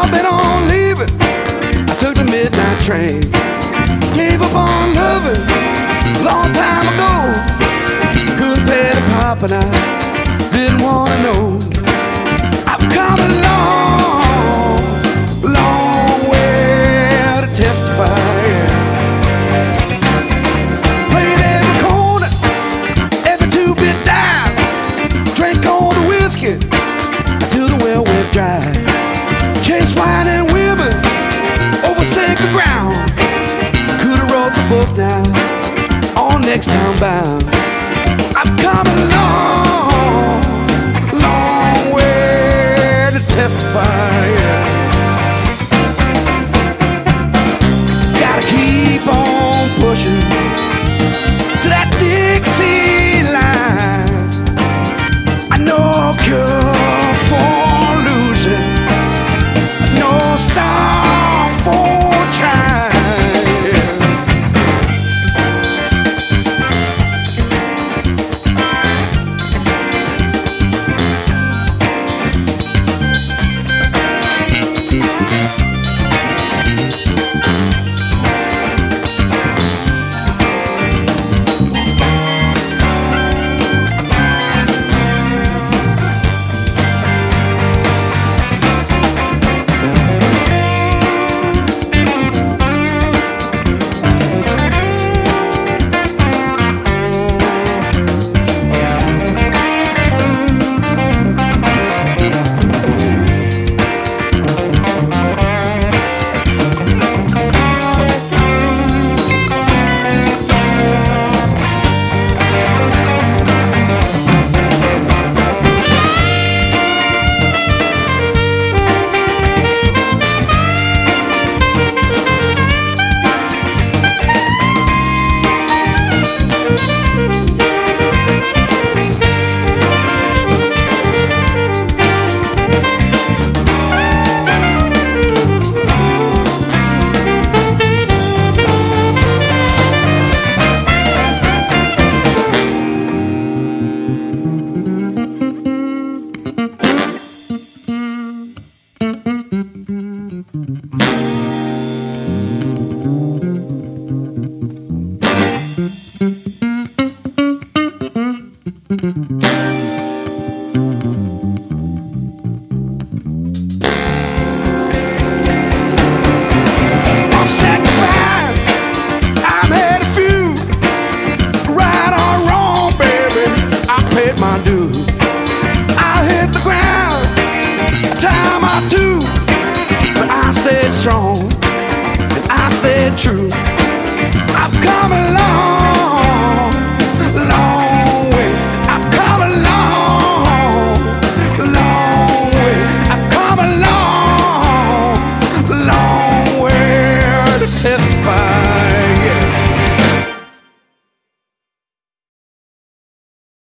been on leaving. I took the midnight train. Gave up on loving a long time ago. Couldn't pay the pipe and I didn't wanna know. I've come a long, long way to testify. Played every corner, every two-bit dive. Drank all the whiskey till the well went dry. Chased wine and women over sacred ground. Could've wrote the book now, on next time bound. I've come along.